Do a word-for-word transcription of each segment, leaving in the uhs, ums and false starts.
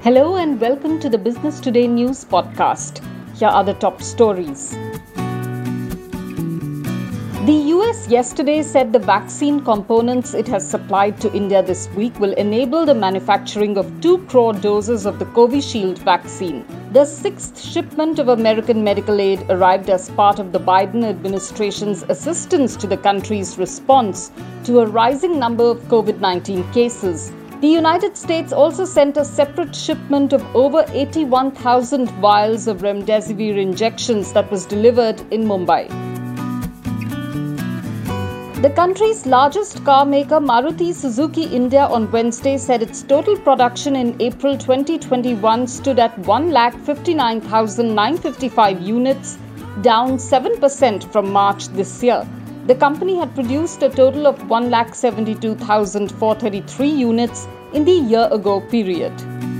Hello and welcome to the Business Today News podcast. Here are the top stories. The U S yesterday said the vaccine components it has supplied to India this week will enable the manufacturing of two crore doses of the Covishield vaccine. The sixth shipment of American medical aid arrived as part of the Biden administration's assistance to the country's response to a rising number of COVID nineteen cases. The United States also sent a separate shipment of over eighty-one thousand vials of remdesivir injections that was delivered in Mumbai. The country's largest car maker, Maruti Suzuki India, on Wednesday said its total production in April twenty twenty-one stood at one lakh fifty-nine thousand nine hundred fifty-five units, down seven percent from March this year. The company had produced a total of one lakh seventy-two thousand four hundred thirty-three units in the year-ago period.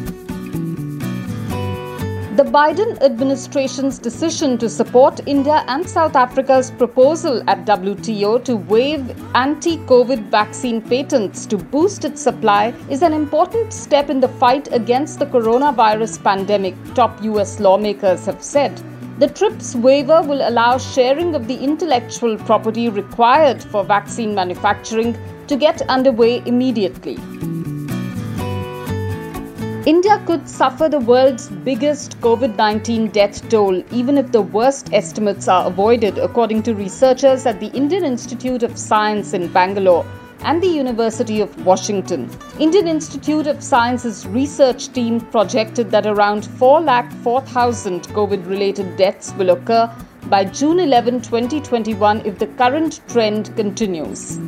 The Biden administration's decision to support India and South Africa's proposal at W T O to waive anti-COVID vaccine patents to boost its supply is an important step in the fight against the coronavirus pandemic, top U S lawmakers have said. The TRIPS waiver will allow sharing of the intellectual property required for vaccine manufacturing to get underway immediately. India could suffer the world's biggest COVID nineteen death toll, even if the worst estimates are avoided, according to researchers at the Indian Institute of Science in Bangalore and the University of Washington. Indian Institute of Science's research team projected that around four lakh four thousand COVID-related deaths will occur by June eleventh, twenty twenty-one if the current trend continues.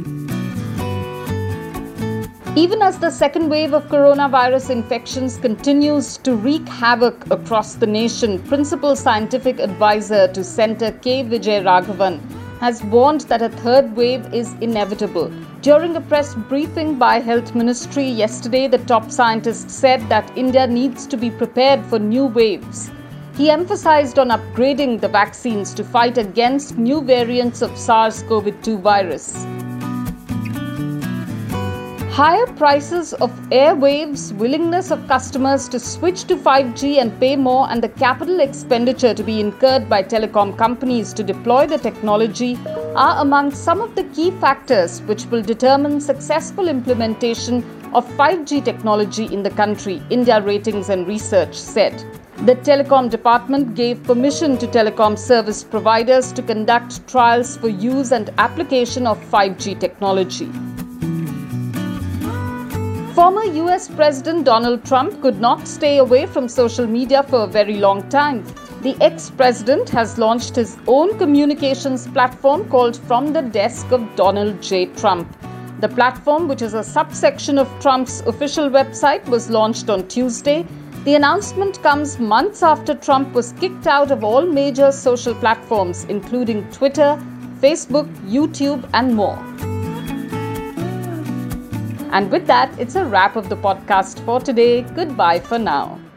Even as the second wave of coronavirus infections continues to wreak havoc across the nation, Principal Scientific Advisor to Centre K. Vijay Raghavan has warned that a third wave is inevitable. During a press briefing by Health Ministry yesterday, the top scientist said that India needs to be prepared for new waves. He emphasized on upgrading the vaccines to fight against new variants of SARS-CoV two virus. Higher prices of airwaves, willingness of customers to switch to five G and pay more, and the capital expenditure to be incurred by telecom companies to deploy the technology are among some of the key factors which will determine successful implementation of five G technology in the country, India Ratings and Research said. The Telecom Department gave permission to telecom service providers to conduct trials for use and application of five G technology. Former U S President Donald Trump could not stay away from social media for a very long time. The ex-president has launched his own communications platform called From the Desk of Donald J. Trump. The platform, which is a subsection of Trump's official website, was launched on Tuesday. The announcement comes months after Trump was kicked out of all major social platforms, including Twitter, Facebook, YouTube, and more. And with that, it's a wrap of the podcast for today. Goodbye for now.